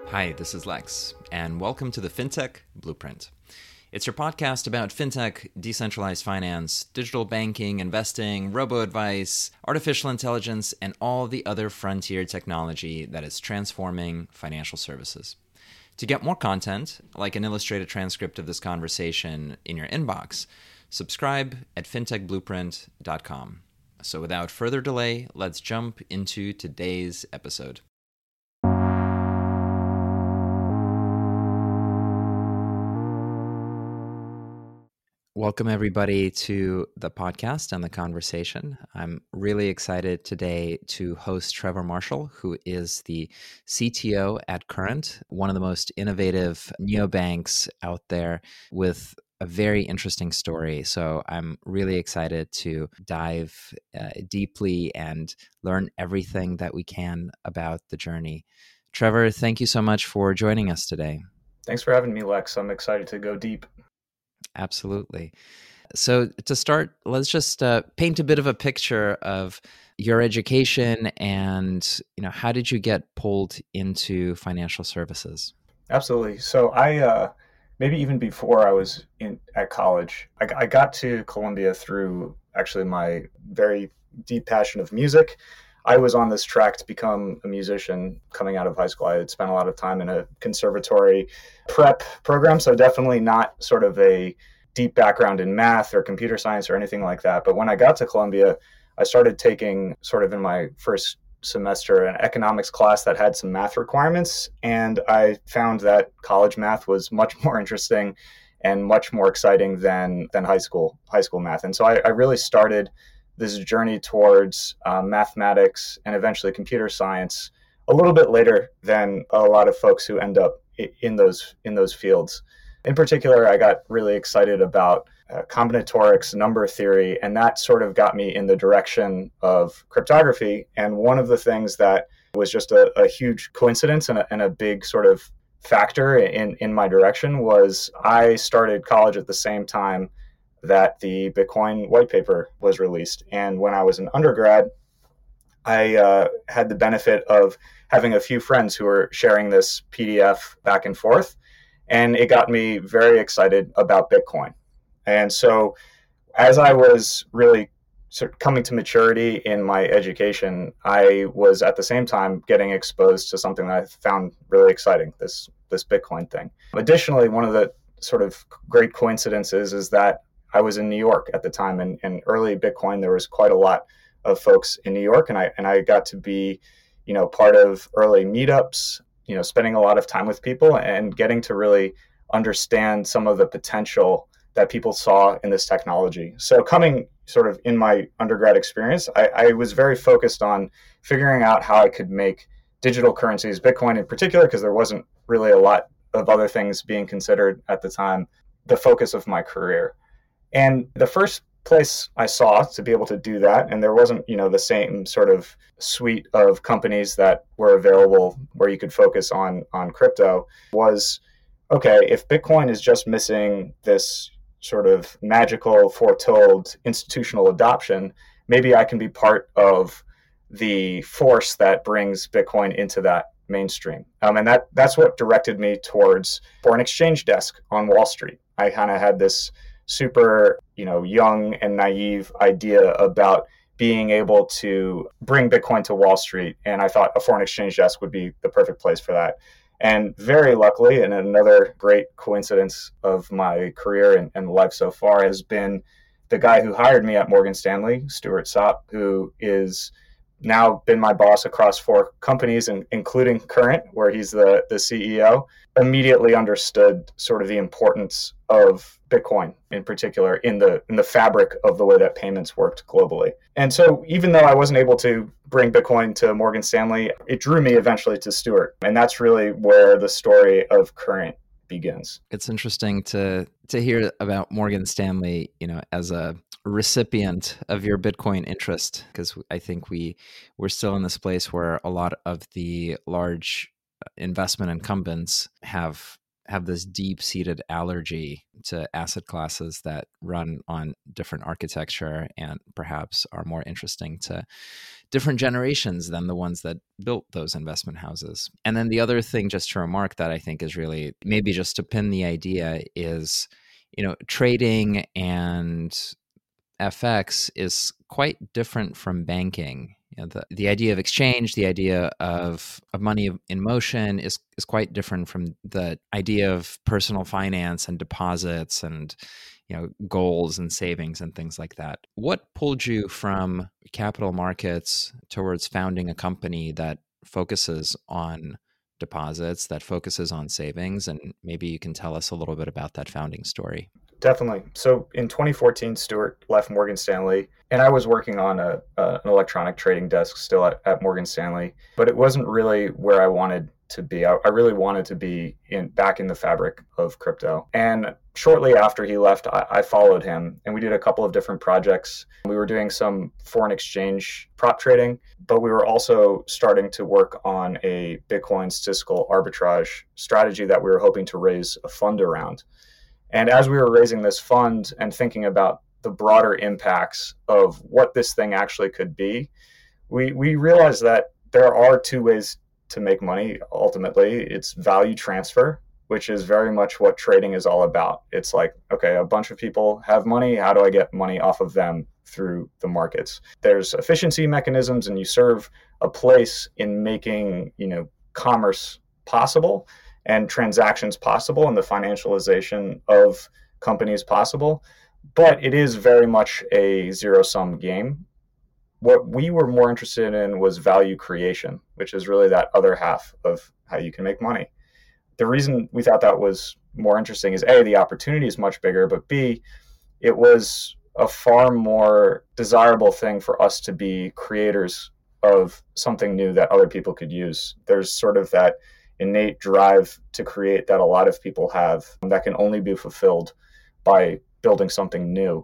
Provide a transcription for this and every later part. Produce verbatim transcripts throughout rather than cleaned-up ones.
Hi, this is Lex, and welcome to the FinTech Blueprint. It's your podcast about fintech, decentralized finance, digital banking, investing, robo-advice, artificial intelligence, and all the other frontier technology that is transforming financial services. To get more content, like an illustrated transcript of this conversation in your inbox, subscribe at fintech blueprint dot com. So without further delay, let's jump into today's episode. Welcome, everybody, to the podcast and the conversation. I'm really excited today to host Trevor Marshall, who is the C T O at Current, one of the most innovative neobanks out there with a very interesting story. So I'm really excited to dive uh, deeply and learn everything that we can about the journey. Trevor, thank you so much for joining us today. Thanks for having me, Lex. I'm excited to go deep. Absolutely. So to start, let's just uh, paint a bit of a picture of your education and, you know, how did you get pulled into financial services? Absolutely. So I, uh, maybe even before I was in at college, I, I got to Columbia through actually my very deep passion of music. I was on this track to become a musician coming out of high school. I had spent a lot of time in a conservatory prep program, so definitely not sort of a deep background in math or computer science or anything like that. But when I got to Columbia, I started taking sort of in my first semester an economics class that had some math requirements. And I found that college math was much more interesting and much more exciting than than high school, high school math. And so I, I really started this journey towards uh, mathematics and eventually computer science a little bit later than a lot of folks who end up in those in those fields. In particular, I got really excited about uh, combinatorics, number theory, and that sort of got me in the direction of cryptography. And one of the things that was just a, a huge coincidence and a, and a big sort of factor in, in my direction was I started college at the same time that the Bitcoin white paper was released. And when I was an undergrad, I uh, had the benefit of having a few friends who were sharing this P D F back and forth. And it got me very excited about Bitcoin. And so as I was really sort of coming to maturity in my education, I was at the same time getting exposed to something that I found really exciting, this, this Bitcoin thing. Additionally, one of the sort of great coincidences is that I was in New York at the time, and, and early Bitcoin, there was quite a lot of folks in New York, and I and I got to be, you know, part of early meetups, you know, spending a lot of time with people and getting to really understand some of the potential that people saw in this technology. So coming sort of in my undergrad experience, I, I was very focused on figuring out how I could make digital currencies, Bitcoin in particular, because there wasn't really a lot of other things being considered at the time, the focus of my career. And the first place I saw to be able to do that, and there wasn't, you know, the same sort of suite of companies that were available where you could focus on on crypto, was, okay, if Bitcoin is just missing this sort of magical, foretold institutional adoption, maybe I can be part of the force that brings Bitcoin into that mainstream. Um, and that that's what directed me towards foreign exchange desk on Wall Street. I kind of had this super, you know, young and naive idea about being able to bring Bitcoin to Wall Street. And I thought a foreign exchange desk would be the perfect place for that. And very luckily, and another great coincidence of my career and, and life so far, has been the guy who hired me at Morgan Stanley, Stuart Sopp, who is now been my boss across four companies, and including Current, where he's the, the C E O, immediately understood sort of the importance of Bitcoin in particular in the in the fabric of the way that payments worked globally. And so even though I wasn't able to bring Bitcoin to Morgan Stanley, it drew me eventually to Stuart. And that's really where the story of Current begins. It's interesting to to hear about Morgan Stanley, you know, as a recipient of your Bitcoin interest, because I think we we're still in this place where a lot of the large investment incumbents have have this deep-seated allergy to asset classes that run on different architecture and perhaps are more interesting to different generations than the ones that built those investment houses. And then the other thing just to remark that I think is really maybe just to pin the idea is, you know, trading and F X is quite different from banking. You know, the, the idea of exchange, the idea of, of money in motion is, is quite different from the idea of personal finance and deposits and, you know, goals and savings and things like that. What pulled you from capital markets towards founding a company that focuses on deposits, that focuses on savings? And maybe you can tell us a little bit about that founding story. Definitely. So in twenty fourteen, Stuart left Morgan Stanley, and I was working on a, a an electronic trading desk still at, at Morgan Stanley, but it wasn't really where I wanted to be. I, I really wanted to be in back in the fabric of crypto. And shortly after he left, I, I followed him, and we did a couple of different projects. We were doing some foreign exchange prop trading, but we were also starting to work on a Bitcoin statistical arbitrage strategy that we were hoping to raise a fund around. And as we were raising this fund and thinking about the broader impacts of what this thing actually could be, we we realized that there are two ways to make money. Ultimately, it's value transfer, which is very much what trading is all about. It's like, okay, a bunch of people have money. How do I get money off of them through the markets? There's efficiency mechanisms, and you serve a place in making, you know, commerce possible and transactions possible and the financialization of companies possible. But it is very much a zero-sum game. What we were more interested in was value creation, which is really that other half of how you can make money. The reason we thought that was more interesting is A, the opportunity is much bigger, but B, it was a far more desirable thing for us to be creators of something new that other people could use. There's sort of that innate drive to create that a lot of people have that can only be fulfilled by building something new.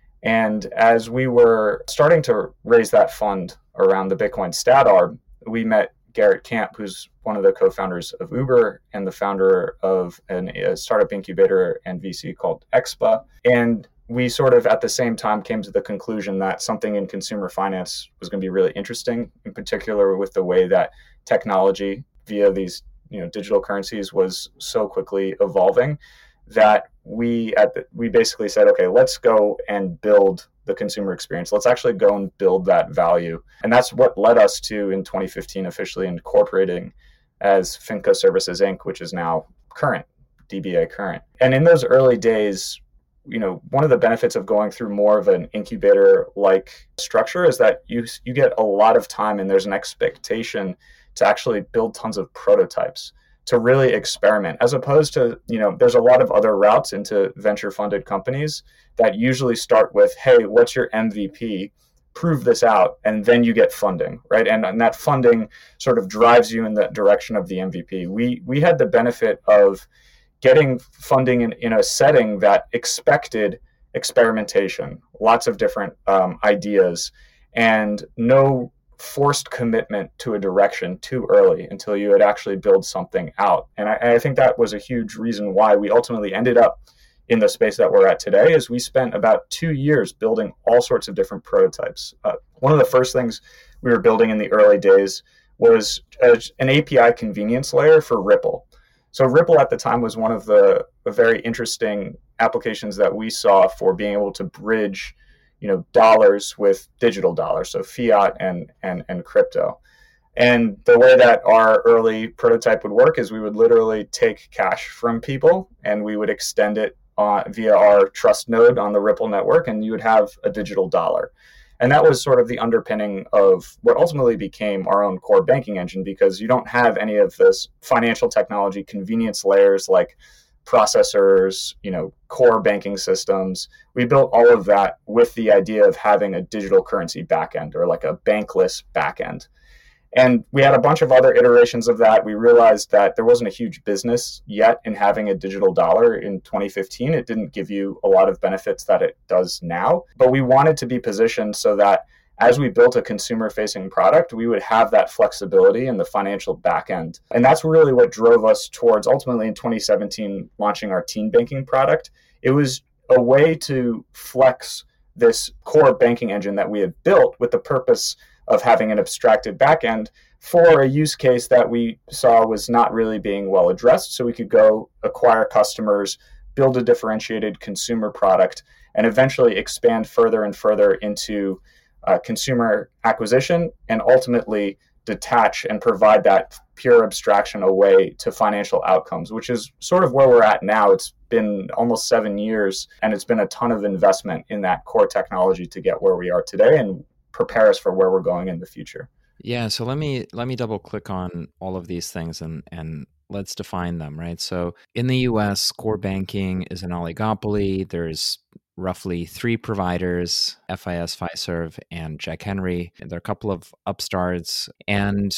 And as we were starting to raise that fund around the Bitcoin Stat Arb, we met Garrett Camp, who's one of the co-founders of Uber and the founder of an, a startup incubator and V C called Expa. And we sort of at the same time came to the conclusion that something in consumer finance was going to be really interesting, in particular with the way that technology via these you know, digital currencies was so quickly evolving that we at the, we basically said, okay, let's go and build the consumer experience. Let's actually go and build that value. And that's what led us to, in twenty fifteen, officially incorporating as Finco Services Incorporated, which is now Current, D B A Current. And in those early days, you know, one of the benefits of going through more of an incubator-like structure is that you you get a lot of time, and there's an expectation to actually build tons of prototypes, to really experiment, as opposed to, you know, there's a lot of other routes into venture funded companies that usually start with, hey, what's your M V P? Prove this out, and then you get funding, right? And, and that funding sort of drives you in the direction of the M V P. We we had the benefit of getting funding in, in a setting that expected experimentation, lots of different um, ideas, and no forced commitment to a direction too early until you had actually build something out. And I, and I think that was a huge reason why we ultimately ended up in the space that we're at today, is we spent about two years building all sorts of different prototypes. Uh, one of the first things we were building in the early days was a, an A P I convenience layer for Ripple. So Ripple at the time was one of the, the very interesting applications that we saw for being able to bridge you know, dollars with digital dollars, so fiat and, and, and crypto. And the way that our early prototype would work is we would literally take cash from people and we would extend it uh, via our trust node on the Ripple network, and you would have a digital dollar. And that was sort of the underpinning of what ultimately became our own core banking engine, because you don't have any of this financial technology convenience layers like processors, you know, core banking systems. We built all of that with the idea of having a digital currency backend, or like a bankless backend. And we had a bunch of other iterations of that. We realized that there wasn't a huge business yet in having a digital dollar in twenty fifteen. It didn't give you a lot of benefits that it does now, but we wanted to be positioned so that as we built a consumer-facing product, we would have that flexibility in the financial backend. And that's really what drove us towards ultimately in twenty seventeen launching our teen banking product. It was a way to flex this core banking engine that we had built with the purpose of having an abstracted backend for a use case that we saw was not really being well addressed. So we could go acquire customers, build a differentiated consumer product, and eventually expand further and further into uh, consumer acquisition and ultimately detach and provide that pure abstraction away to financial outcomes, which is sort of where we're at now. It's been almost seven years and it's been a ton of investment in that core technology to get where we are today and prepare us for where we're going in the future. Yeah, so let me let me double click on all of these things and and let's define them, right? So in the U S, core banking is an oligopoly. There's roughly three providers, F I S, Fiserv, and Jack Henry. There are a couple of upstarts, and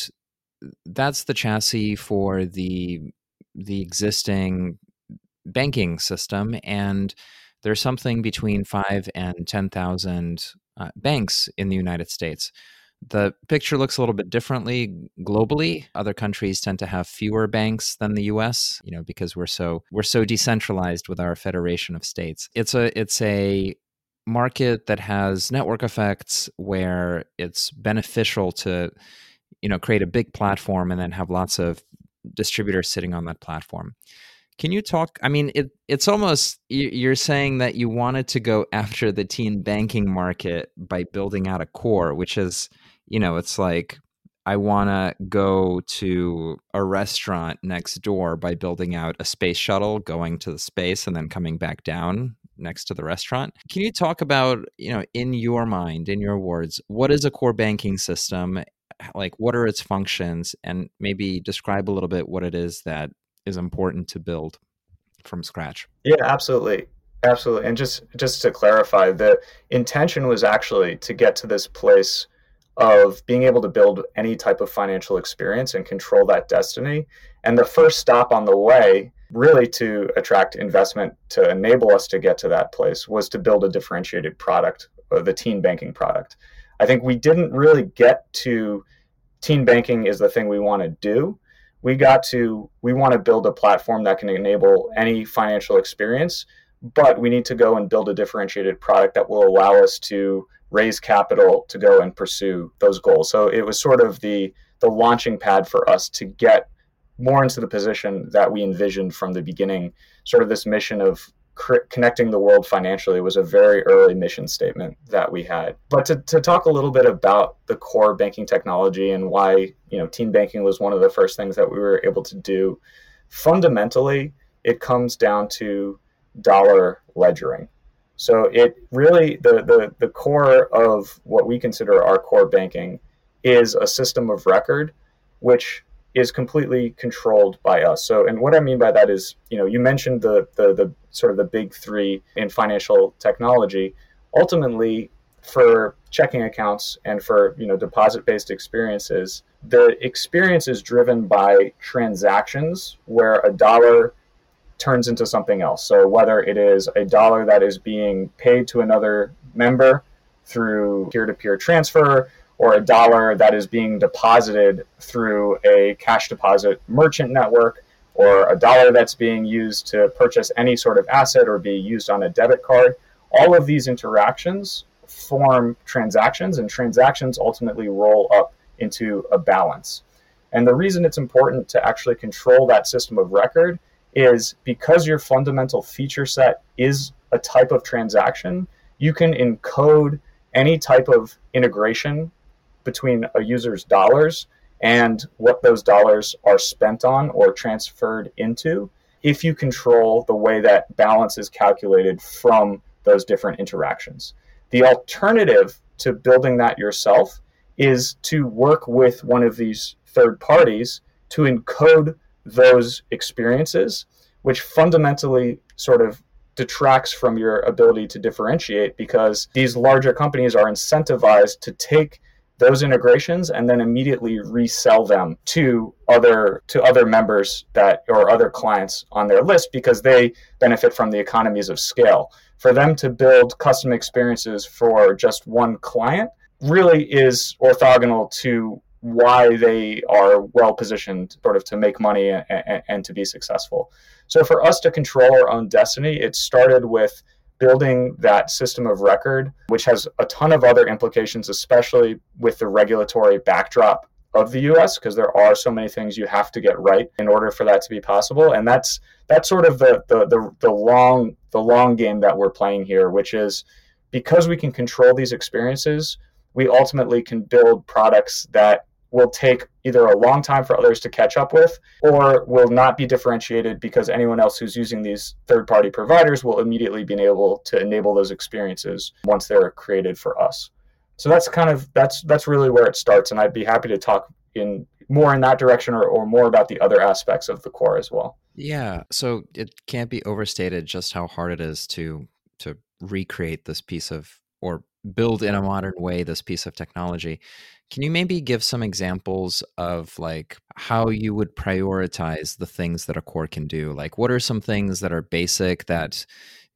that's the chassis for the the existing banking system. And there's something between five and ten thousand uh, banks in the United States. The picture looks a little bit differently globally. Other countries tend to have fewer banks than the U S, you know, because we're so we're so decentralized with our federation of states. It's a it's a market that has network effects where it's beneficial to, you know, create a big platform and then have lots of distributors sitting on that platform. Can you talk? I mean, it, it's almost, you're saying that you wanted to go after the teen banking market by building out a core, which is, you know, it's like, I want to go to a restaurant next door by building out a space shuttle, going to the space and then coming back down next to the restaurant. Can you talk about, you know, in your mind, in your words, what is a core banking system? Like, what are its functions? And maybe describe a little bit what it is that is important to build from scratch. Yeah, absolutely. Absolutely. And just, just to clarify, the intention was actually to get to this place of being able to build any type of financial experience and control that destiny. And the first stop on the way, really to attract investment to enable us to get to that place, was to build a differentiated product, the teen banking product. I think we didn't really get to teen banking is the thing we want to do. We got to, we want to build a platform that can enable any financial experience, but we need to go and build a differentiated product that will allow us to raise capital to go and pursue those goals. So it was sort of the, the launching pad for us to get more into the position that we envisioned from the beginning. Sort of this mission of cr- connecting the world financially was a very early mission statement that we had. But to, to talk a little bit about the core banking technology and why, you know, teen banking was one of the first things that we were able to do, fundamentally, it comes down to dollar ledgering. So it really, the, the, the core of what we consider our core banking is a system of record, which is completely controlled by us. So, and what I mean by that is, you know, you mentioned the, the, the sort of the big three in financial technology. Ultimately, for checking accounts and for, you know, deposit-based experiences, the experience is driven by transactions where a dollar turns into something else. So whether it is a dollar that is being paid to another member through peer-to-peer transfer, or a dollar that is being deposited through a cash deposit merchant network, or a dollar that's being used to purchase any sort of asset or be used on a debit card, all of these interactions form transactions, and transactions ultimately roll up into a balance. And the reason it's important to actually control that system of record is because your fundamental feature set is a type of transaction, you can encode any type of integration between a user's dollars and what those dollars are spent on or transferred into if you control the way that balance is calculated from those different interactions. The alternative to building that yourself is to work with one of these third parties to encode those experiences, which fundamentally sort of detracts from your ability to differentiate, because these larger companies are incentivized to take those integrations and then immediately resell them to other to other members that or other clients on their list, because they benefit from the economies of scale. For them to build custom experiences for just one client, really is orthogonal to why they are well positioned sort of to make money and, and, and to be successful. So for us to control our own destiny, it started with building that system of record, which has a ton of other implications, especially with the regulatory backdrop of the U S, because there are so many things you have to get right in order for that to be possible. And that's that's sort of the the the, the long the long game that we're playing here, which is because we can control these experiences, we ultimately can build products that will take either a long time for others to catch up with, or will not be differentiated because anyone else who's using these third-party providers will immediately be able to enable those experiences once they're created for us. So that's kind of that's that's really where it starts, and I'd be happy to talk in more in that direction, or, or more about the other aspects of the core as well. Yeah, so it can't be overstated just how hard it is to to recreate this piece of, or build in a modern way, this piece of technology. Can you maybe give some examples of like how you would prioritize the things that a core can do? Like, what are some things that are basic that,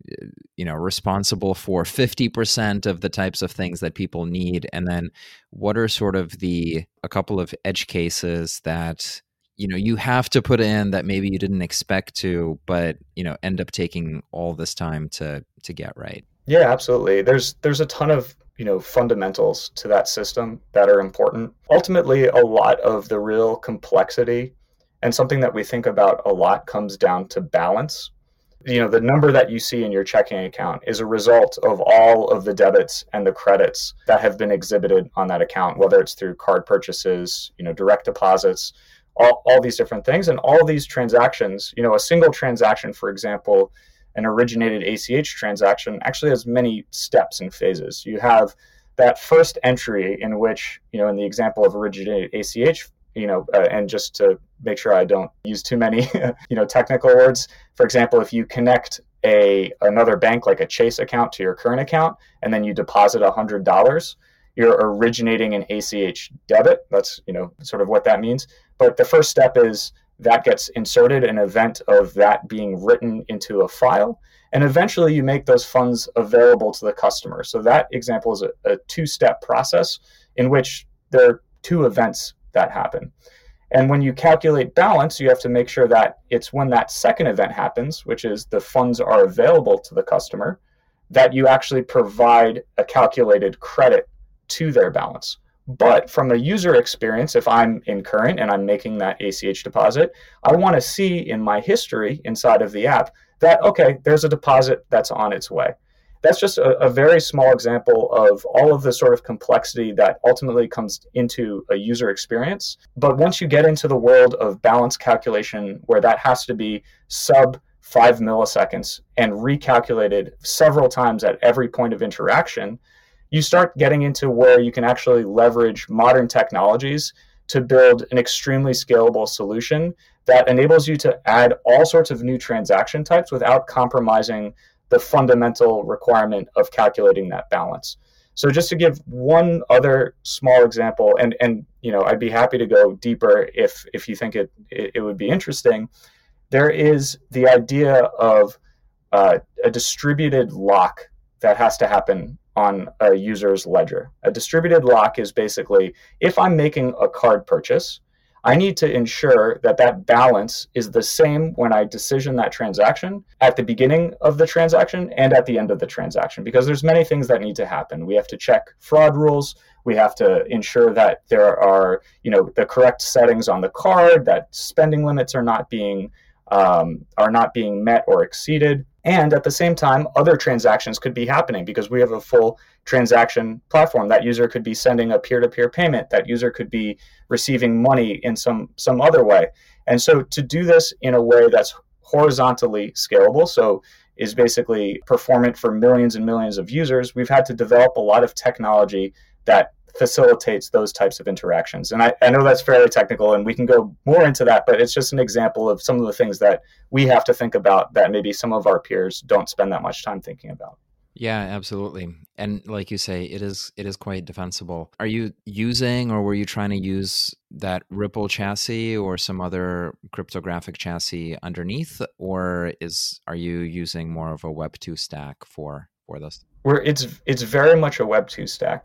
you know, responsible for fifty percent of the types of things that people need? And then what are sort of the, a couple of edge cases that, you know, you have to put in that maybe you didn't expect to, but, you know, end up taking all this time to, to get right? Yeah, absolutely. There's, there's a ton of, you know, fundamentals to that system that are important. Ultimately, a lot of the real complexity and something that we think about a lot comes down to balance. You know, the number that you see in your checking account is a result of all of the debits and the credits that have been exhibited on that account, whether it's through card purchases, you know, direct deposits, all, all these different things. And all these transactions, you know, a single transaction, for example, an originated A C H transaction actually has many steps and phases. You have that first entry in which, you know, in the example of originated A C H, you know, uh, and just to make sure I don't use too many, you know, technical words. For example, if you connect a another bank like a Chase account to your current account, and then you deposit one hundred dollars, you're originating an A C H debit. That's, you know, sort of what that means. But the first step is that gets inserted, an event of that being written into a file, and eventually you make those funds available to the customer. So that example is a, a two-step process in which there are two events that happen. And when you calculate balance, you have to make sure that it's when that second event happens, which is the funds are available to the customer, that you actually provide a calculated credit to their balance. But from a user experience, if I'm in current and I'm making that A C H deposit, I want to see in my history inside of the app that, okay, there's a deposit that's on its way. That's just a, a very small example of all of the sort of complexity that ultimately comes into a user experience. But once you get into the world of balance calculation, where that has to be sub five milliseconds and recalculated several times at every point of interaction, you start getting into where you can actually leverage modern technologies to build an extremely scalable solution that enables you to add all sorts of new transaction types without compromising the fundamental requirement of calculating that balance. So just to give one other small example, and and you know, I'd be happy to go deeper if if you think it it, it would be interesting. There is the idea of uh, a distributed lock that has to happen on a user's ledger. A distributed lock is basically, if I'm making a card purchase, I need to ensure that that balance is the same when I decision that transaction at the beginning of the transaction and at the end of the transaction, because there's many things that need to happen. We have to check fraud rules. We have to ensure that there are, you know, the correct settings on the card, that spending limits are not being um, are not being met or exceeded. And at the same time, other transactions could be happening because we have a full transaction platform. That user could be sending a peer-to-peer payment. That user could be receiving money in some, some other way. And so to do this in a way that's horizontally scalable, so is basically performant for millions and millions of users, we've had to develop a lot of technology that facilitates those types of interactions. And I, I know that's fairly technical and we can go more into that, but it's just an example of some of the things that we have to think about that maybe some of our peers don't spend that much time thinking about. Yeah, absolutely. And like you say, it is it is quite defensible. Are you using, or were you trying to use that Ripple chassis or some other cryptographic chassis underneath, or is are you using more of a Web two stack for for this? Where it's it's very much a Web two stack.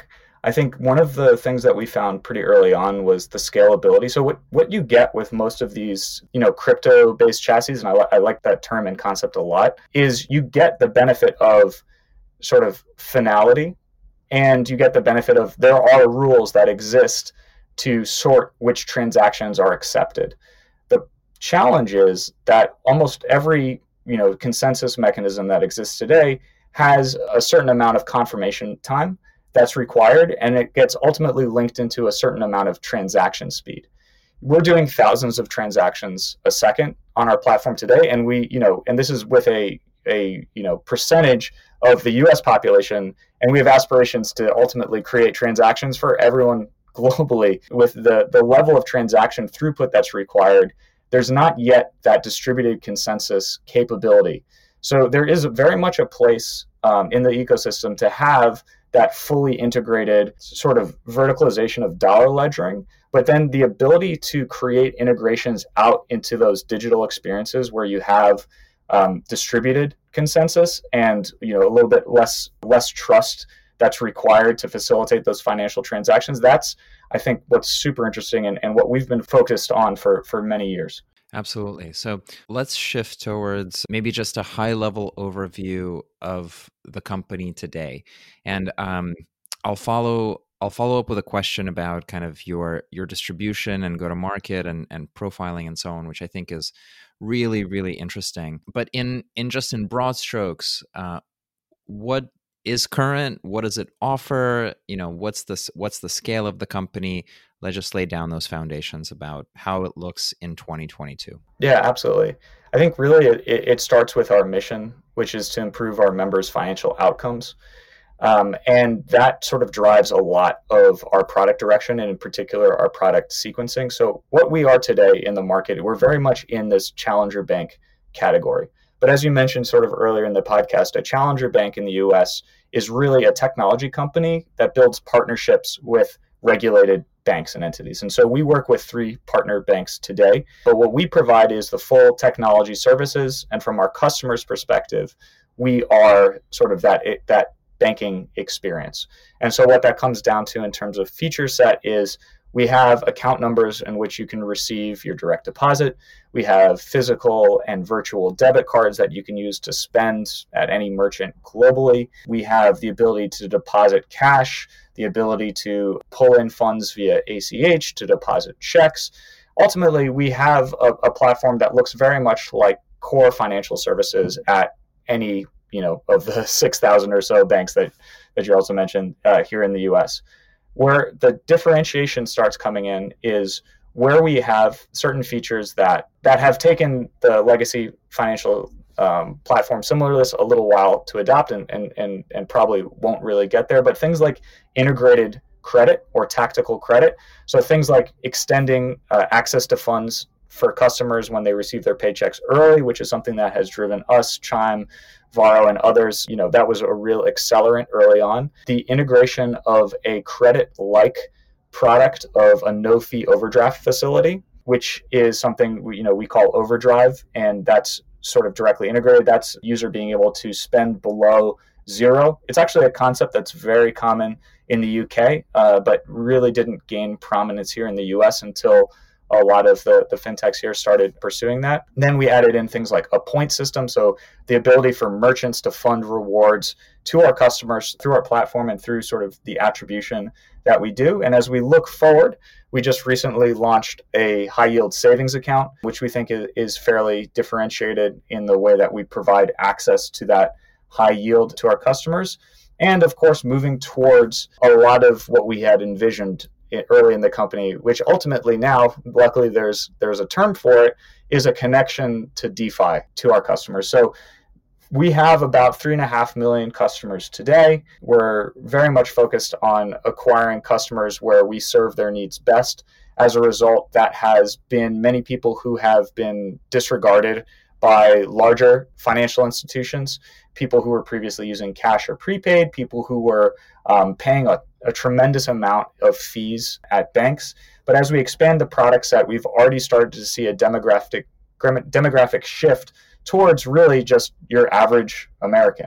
I think one of the things that we found pretty early on was the scalability. So what, what you get with most of these, you know, crypto-based chassis, and I, I like that term and concept a lot, is you get the benefit of sort of finality, and you get the benefit of there are rules that exist to sort which transactions are accepted. The challenge is that almost every, you know, consensus mechanism that exists today has a certain amount of confirmation time that's required, and it gets ultimately linked into a certain amount of transaction speed. We're doing thousands of transactions a second on our platform today, and we, you know, and this is with a a you know percentage of the U S population, and we have aspirations to ultimately create transactions for everyone globally. With the the level of transaction throughput that's required, there's not yet that distributed consensus capability. So there is very much a place um, in the ecosystem to have that fully integrated sort of verticalization of dollar ledgering, but then the ability to create integrations out into those digital experiences where you have um, distributed consensus and, you know, a little bit less less trust that's required to facilitate those financial transactions. That's, I think, what's super interesting and, and what we've been focused on for, for many years. Absolutely. So let's shift towards maybe just a high level overview of the company today. And um, I'll follow I'll follow up with a question about kind of your your distribution and go to market and, and profiling and so on, which I think is really, really interesting. But in in just in broad strokes, uh, what is current? What does it offer? You know, what's the what's the scale of the company? Let's just lay down those foundations about how it looks in twenty twenty-two. Yeah, absolutely. I think really it, it starts with our mission, which is to improve our members' financial outcomes. Um, and that sort of drives a lot of our product direction, and in particular, our product sequencing. So what we are today in the market, we're very much in this challenger bank category. But as you mentioned sort of earlier in the podcast, a challenger bank in the U S is really a technology company that builds partnerships with regulated banks and entities. And so we work with three partner banks today, but what we provide is the full technology services. And from our customers' perspective, we are sort of that, that banking experience. And so what that comes down to in terms of feature set is we have account numbers in which you can receive your direct deposit. We have physical and virtual debit cards that you can use to spend at any merchant globally. We have the ability to deposit cash, the ability to pull in funds via A C H, to deposit checks. Ultimately, we have a, a platform that looks very much like core financial services at any, you know, of the six thousand or so banks that, that you also mentioned uh, here in the U S. Where the differentiation starts coming in is where we have certain features that, that have taken the legacy financial um, platform similar to this a little while to adopt and, and, and, and probably won't really get there. But things like integrated credit or tactical credit. So things like extending uh, access to funds for customers when they receive their paychecks early, which is something that has driven us, Chime, Varo, and others. You know, that was a real accelerant early on. The integration of a credit-like product of a no-fee overdraft facility, which is something we, you know, we call Overdrive, and that's sort of directly integrated. That's user being able to spend below zero. It's actually a concept that's very common in the U K, uh, but really didn't gain prominence here in the U S until a lot of the, the fintechs here started pursuing that. Then we added in things like a point system. So the ability for merchants to fund rewards to our customers through our platform and through sort of the attribution that we do. And as we look forward, we just recently launched a high yield savings account, which we think is fairly differentiated in the way that we provide access to that high yield to our customers. And of course, moving towards a lot of what we had envisioned early in the company, which ultimately now, luckily there's there's a term for it, is a connection to DeFi to our customers. So we have about three and a half million customers today. We're very much focused on acquiring customers where we serve their needs best. As a result, that has been many people who have been disregarded by larger financial institutions, people who were previously using cash or prepaid, people who were um, paying a, a tremendous amount of fees at banks. But as we expand the product set, we've already started to see a demographic demographic shift towards really just your average American.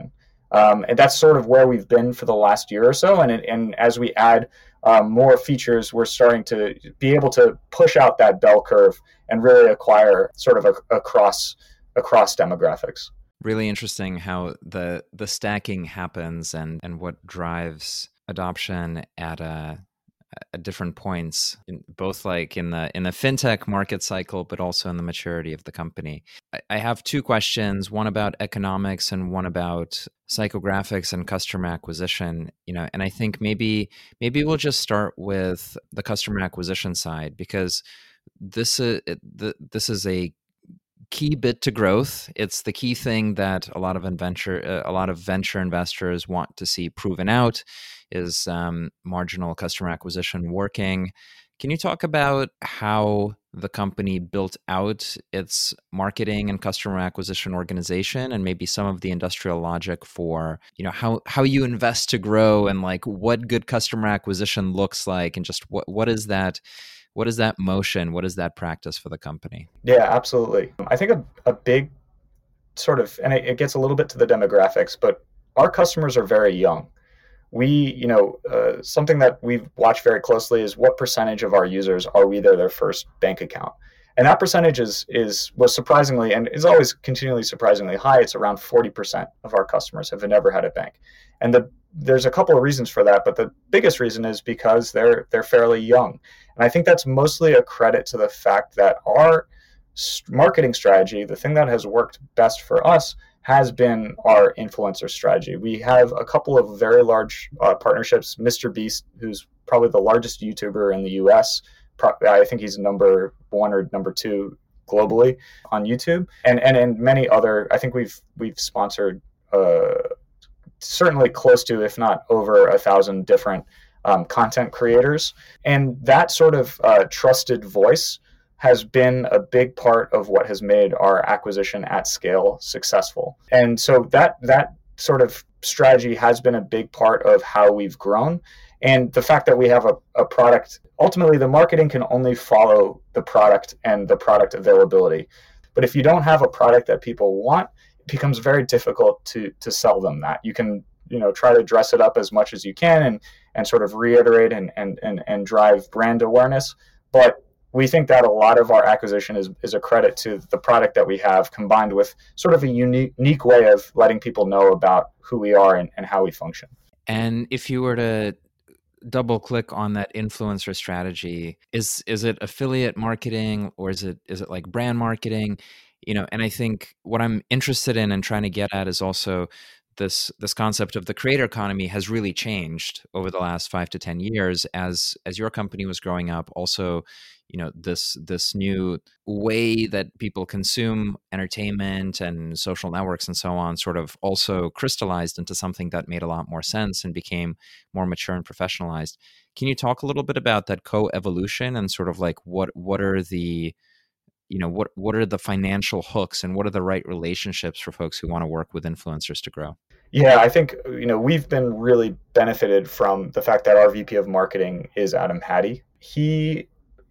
Um, and that's sort of where we've been for the last year or so. And, and as we add um, more features, we're starting to be able to push out that bell curve and really acquire sort of a, across across demographics. Really interesting how the the stacking happens and, and what drives adoption at a at different points, in, both like in the in the fintech market cycle, but also in the maturity of the company. I, I have two questions: one about economics and one about psychographics and customer acquisition. You know, and I think maybe maybe we'll just start with the customer acquisition side, because this is the this is a key bit to growth. It's the key thing that a lot of venture uh, a lot of venture investors want to see proven out. Is um, marginal customer acquisition working? Can you talk about how the company built out its marketing and customer acquisition organization, and maybe some of the industrial logic for, you know, how how you invest to grow, and like what good customer acquisition looks like, and just what what is that what is that motion, what is that practice for the company? Yeah, absolutely. I think a, a big sort of, and it, it gets a little bit to the demographics, but our customers are very young. We, you know, uh, something that we've watched very closely is what percentage of our users are we their, their first bank account. And that percentage is, is was surprisingly, and is always continually surprisingly high. It's around forty percent of our customers have never had a bank. And the, there's a couple of reasons for that, but the biggest reason is because they're they're fairly young. And I think that's mostly a credit to the fact that our marketing strategy, the thing that has worked best for us, has been our influencer strategy. We have a couple of very large uh, partnerships. MrBeast, who's probably the largest YouTuber in the U S, pro- I think he's number one or number two globally on YouTube, and and and many other. I think we've we've sponsored uh, certainly close to, if not over, a thousand different um, content creators, and that sort of uh, trusted voice has been a big part of what has made our acquisition at scale successful. And so that that sort of strategy has been a big part of how we've grown. And the fact that we have a, a product, ultimately the marketing can only follow the product and the product availability. But if you don't have a product that people want, it becomes very difficult to to sell them that. You can, you know, try to dress it up as much as you can and and sort of reiterate and and and, and drive brand awareness. But we think that a lot of our acquisition is, is a credit to the product that we have, combined with sort of a unique, unique way of letting people know about who we are and, and how we function. And if you were to double click on that influencer strategy, is is it affiliate marketing, or is it is it like brand marketing? You know, and I think what I'm interested in and trying to get at is also this this concept of the creator economy has really changed over the last five to ten years as as your company was growing up. Also, you know, this this new way that people consume entertainment and social networks and so on sort of also crystallized into something that made a lot more sense and became more mature and professionalized. Can you talk a little bit about that co-evolution and sort of like what what are the you know what what are the financial hooks and what are the right relationships for folks who want to work with influencers to grow? Yeah, I think, you know, we've been really benefited from the fact that our V P of marketing is Adam Hattie. He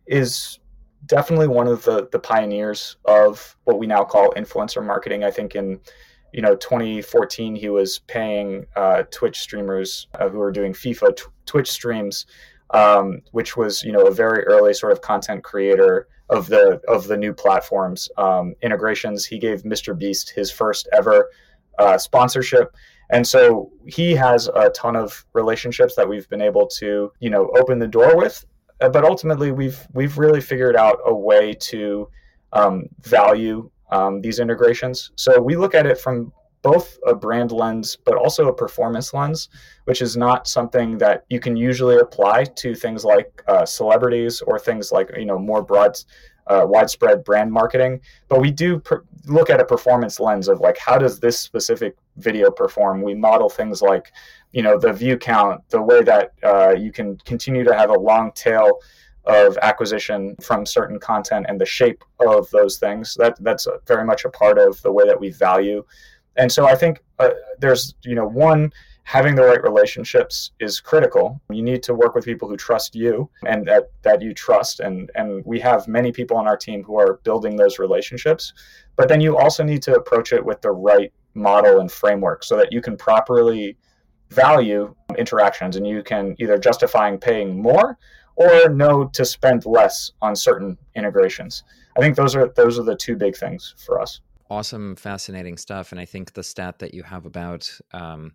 is definitely one of the the pioneers of what we now call influencer marketing. I think in, you know, twenty fourteen, he was paying uh, Twitch streamers uh, who were doing FIFA t- Twitch streams, um, which was, you know, a very early sort of content creator of the of the new platforms um, integrations. He gave MrBeast his first ever uh, sponsorship. And so he has a ton of relationships that we've been able to, you know, open the door with. But ultimately, we've we've really figured out a way to um, value um, these integrations. So we look at it from both a brand lens, but also a performance lens, which is not something that you can usually apply to things like uh, celebrities or things like, you know, more broad, uh, widespread brand marketing. But we do per- look at a performance lens of like, how does this specific video perform? We model things like, you know, the view count, the way that uh, you can continue to have a long tail of acquisition from certain content and the shape of those things. That that's a, very much a part of the way that we value. And so I think uh, there's, you know, one, having the right relationships is critical. You need to work with people who trust you and that, that you trust. And, and we have many people on our team who are building those relationships. But then you also need to approach it with the right model and framework so that you can properly value interactions and you can either justifying paying more or know to spend less on certain integrations. I think those are those are the two big things for us. Awesome, fascinating stuff. And I think the stat that you have about um,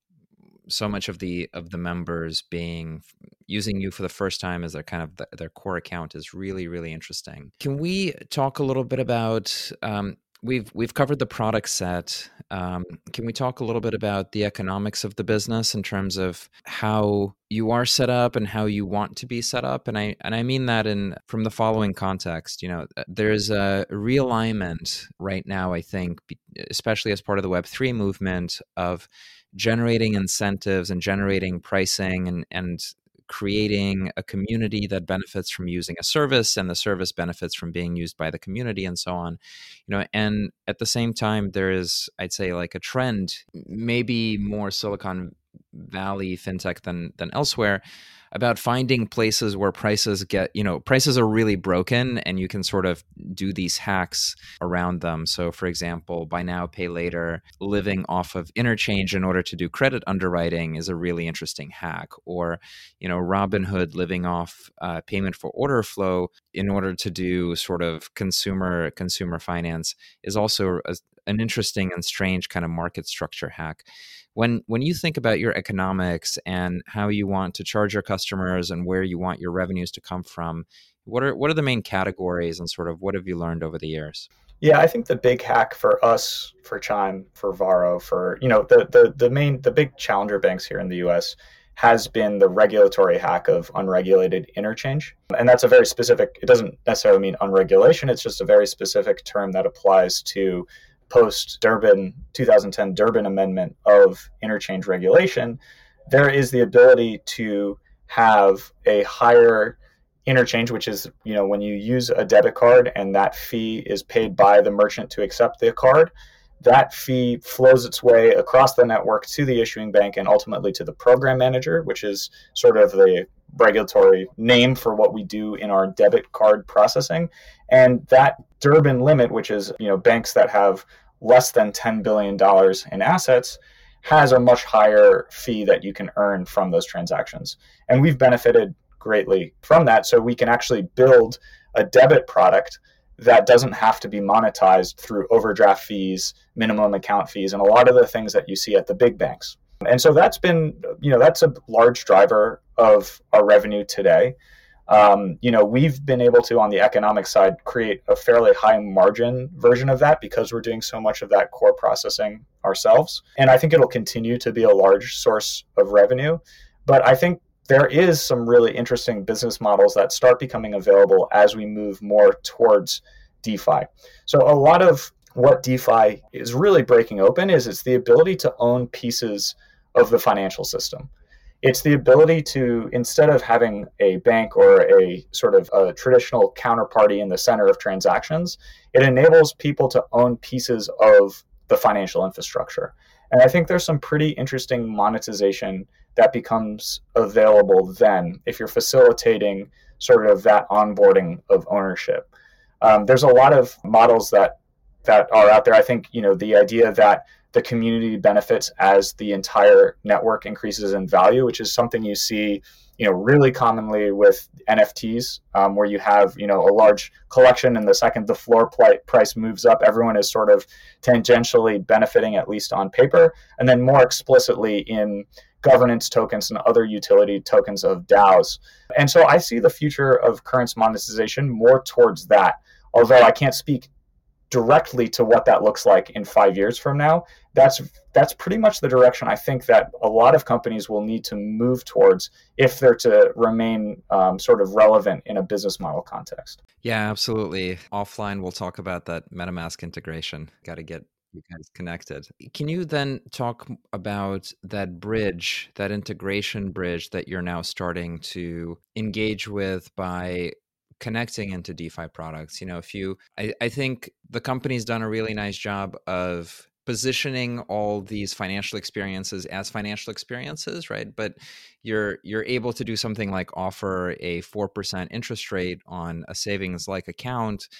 so much of the of the members being using you for the first time as their kind of the, their core account is really, really interesting. Can we talk a little bit about um, we've we've covered the product set. Um, can we talk a little bit about the economics of the business in terms of how you are set up and how you want to be set up? And I and I mean that in from the following context. You know, there's a realignment right now, I think, especially as part of the Web three movement, of generating incentives and generating pricing and and creating a community that benefits from using a service, and the service benefits from being used by the community, and so on. You know, and at the same time, there is, I'd say, like a trend, maybe more Silicon Valley fintech than than elsewhere, about finding places where prices get, you know, prices are really broken and you can sort of do these hacks around them. So for example, buy now, pay later, living off of interchange in order to do credit underwriting is a really interesting hack. Or, you know, Robinhood living off uh, payment for order flow in order to do sort of consumer consumer finance is also a, an interesting and strange kind of market structure hack. When when you think about your economics and how you want to charge your customers and where you want your revenues to come from, what are what are the main categories and sort of what have you learned over the years? Yeah, I think the big hack for us, for Chime, for Varo, for you know the the the main the big challenger banks here in the U S has been the regulatory hack of unregulated interchange. And that's a very specific, it doesn't necessarily mean unregulation, it's just a very specific term that applies to post Durbin two thousand ten Durbin Amendment of interchange regulation. There is the ability to have a higher interchange, which is, you know, when you use a debit card and that fee is paid by the merchant to accept the card, that fee flows its way across the network to the issuing bank and ultimately to the program manager, which is sort of the regulatory name for what we do in our debit card processing. And that Durbin limit, which is, you know, banks that have less than ten billion dollars in assets, has a much higher fee that you can earn from those transactions. And we've benefited greatly from that. So we can actually build a debit product that doesn't have to be monetized through overdraft fees, minimum account fees, and a lot of the things that you see at the big banks. And so that's been, you know, that's a large driver of our revenue today. Um, you know, we've been able to, on the economic side, create a fairly high margin version of that because we're doing so much of that core processing ourselves. And I think it'll continue to be a large source of revenue. But I think there is some really interesting business models that start becoming available as we move more towards DeFi. So a lot of what DeFi is really breaking open is it's the ability to own pieces of the financial system. It's the ability to, instead of having a bank or a sort of a traditional counterparty in the center of transactions, it enables people to own pieces of the financial infrastructure. And I think there's some pretty interesting monetization that becomes available then if you're facilitating sort of that onboarding of ownership. Um, there's a lot of models that that are out there. I think, you know, the idea that the community benefits as the entire network increases in value, which is something you see, you know, really commonly with N F Ts, um, where you have, you know, a large collection, and the second the floor pl- price moves up, everyone is sort of tangentially benefiting, at least on paper, and then more explicitly in governance tokens and other utility tokens of DAOs. And so I see the future of currency monetization more towards that, although I can't speak directly to what that looks like in five years from now. That's that's pretty much the direction I think that a lot of companies will need to move towards if they're to remain um, sort of relevant in a business model context. Yeah, absolutely. Offline, we'll talk about that MetaMask integration. Got to get you guys connected. Can you then talk about that bridge, that integration bridge that you're now starting to engage with by connecting into DeFi products? You know, if you, I, I think the company's done a really nice job of positioning all these financial experiences as financial experiences, right? But you're you're able to do something like offer a four percent interest rate on a savings-like account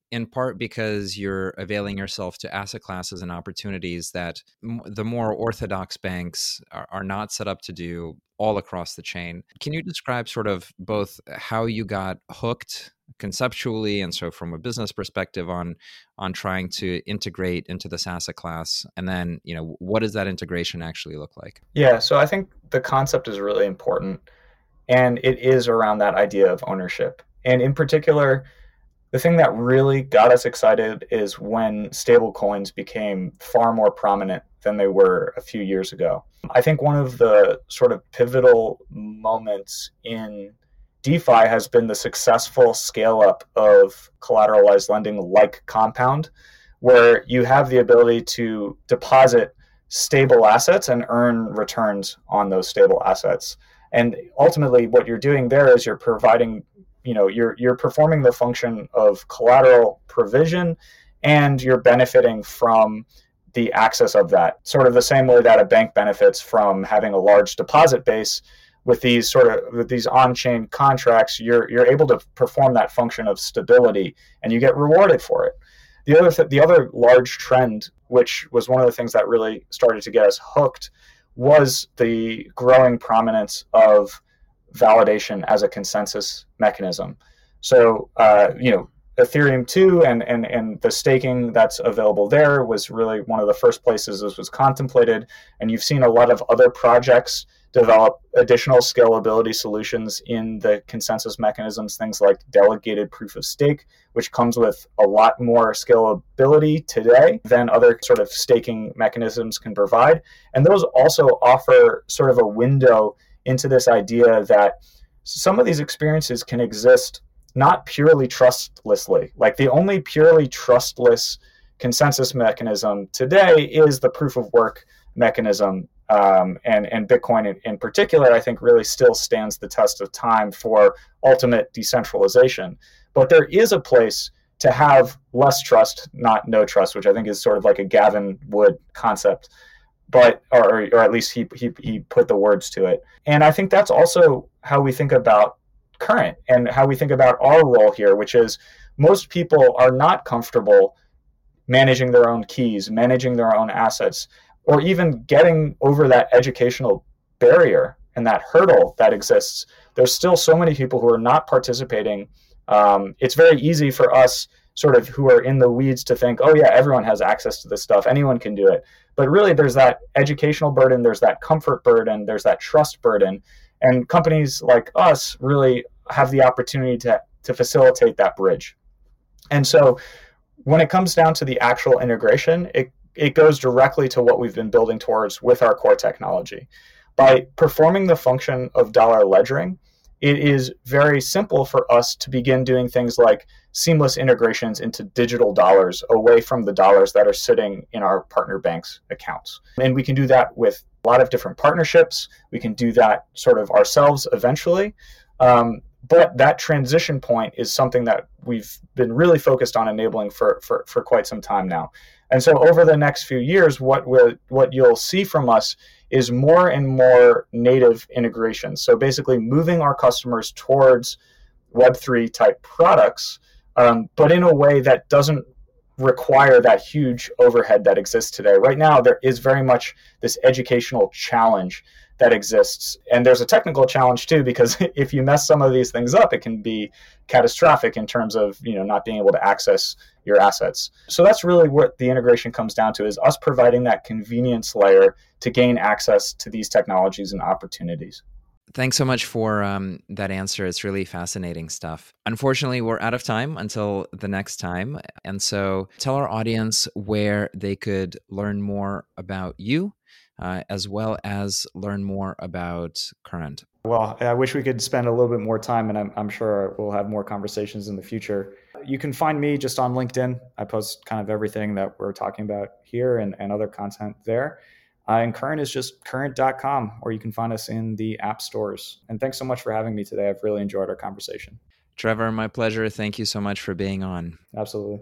in part because you're availing yourself to asset classes and opportunities that m- the more orthodox banks are, are not set up to do all across the chain. Can you describe sort of both how you got hooked conceptually and so from a business perspective on on trying to integrate into this asset class, and then, you know, what does that integration actually look like? Yeah, so I think the concept is really important, and it is around that idea of ownership. And in particular, the thing that really got us excited is when stablecoins became far more prominent than they were a few years ago. I think one of the sort of pivotal moments in DeFi has been the successful scale up of collateralized lending like Compound, where you have the ability to deposit stable assets and earn returns on those stable assets. And ultimately, what you're doing there is you're providing, you know, you're you're performing the function of collateral provision, and you're benefiting from the access of that, sort of the same way that a bank benefits from having a large deposit base. With these sort of with these on-chain contracts, you're you're able to perform that function of stability, and you get rewarded for it. The other th- the other large trend, which was one of the things that really started to get us hooked, was the growing prominence of validation as a consensus mechanism. So, uh, you know, Ethereum two and, and, and the staking that's available there was really one of the first places this was contemplated. And you've seen a lot of other projects develop additional scalability solutions in the consensus mechanisms, things like delegated proof of stake, which comes with a lot more scalability today than other sort of staking mechanisms can provide. And those also offer sort of a window into this idea that some of these experiences can exist not purely trustlessly. Like the only purely trustless consensus mechanism today is the proof of work mechanism. Um, and, and Bitcoin in, in particular, I think really still stands the test of time for ultimate decentralization. But there is a place to have less trust, not no trust, which I think is sort of like a Gavin Wood concept. But or, or at least he, he he put the words to it. And I think that's also how we think about Current and how we think about our role here, which is most people are not comfortable managing their own keys, managing their own assets, or even getting over that educational barrier and that hurdle that exists. There's still so many people who are not participating. Um, it's very easy for us sort of who are in the weeds to think, oh yeah, everyone has access to this stuff. Anyone can do it. But really there's that educational burden, there's that comfort burden, there's that trust burden. And companies like us really have the opportunity to, to facilitate that bridge. And so when it comes down to the actual integration, it, it goes directly to what we've been building towards with our core technology. By performing the function of dollar ledgering, it is very simple for us to begin doing things like seamless integrations into digital dollars away from the dollars that are sitting in our partner banks' accounts. And we can do that with a lot of different partnerships. We can do that sort of ourselves eventually. Um, but that transition point is something that we've been really focused on enabling for, for, for quite some time now. And so over the next few years, what we'll, what you'll see from us is more and more native integrations. So basically moving our customers towards Web three type products, um, but in a way that doesn't require that huge overhead that exists today. Right now, there is very much this educational challenge that exists. And there's a technical challenge too, because if you mess some of these things up, it can be catastrophic in terms of, you know, not being able to access your assets. So that's really what the integration comes down to, is us providing that convenience layer to gain access to these technologies and opportunities. Thanks so much for um, that answer. It's really fascinating stuff. Unfortunately, we're out of time until the next time. And so tell our audience where they could learn more about you, uh, as well as learn more about Current. Well, I wish we could spend a little bit more time, and I'm, I'm sure we'll have more conversations in the future. You can find me just on LinkedIn. I post kind of everything that we're talking about here and, and other content there. Uh, and Current is just current dot com, or you can find us in the app stores. And thanks so much for having me today. I've really enjoyed our conversation. Trevor, my pleasure. Thank you so much for being on. Absolutely.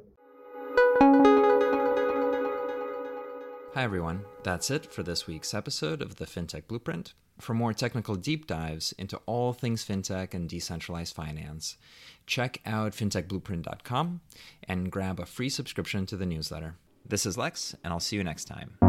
Hi, everyone. That's it for this week's episode of the FinTech Blueprint. For more technical deep dives into all things fintech and decentralized finance, check out fintech blueprint dot com and grab a free subscription to the newsletter. This is Lex, and I'll see you next time.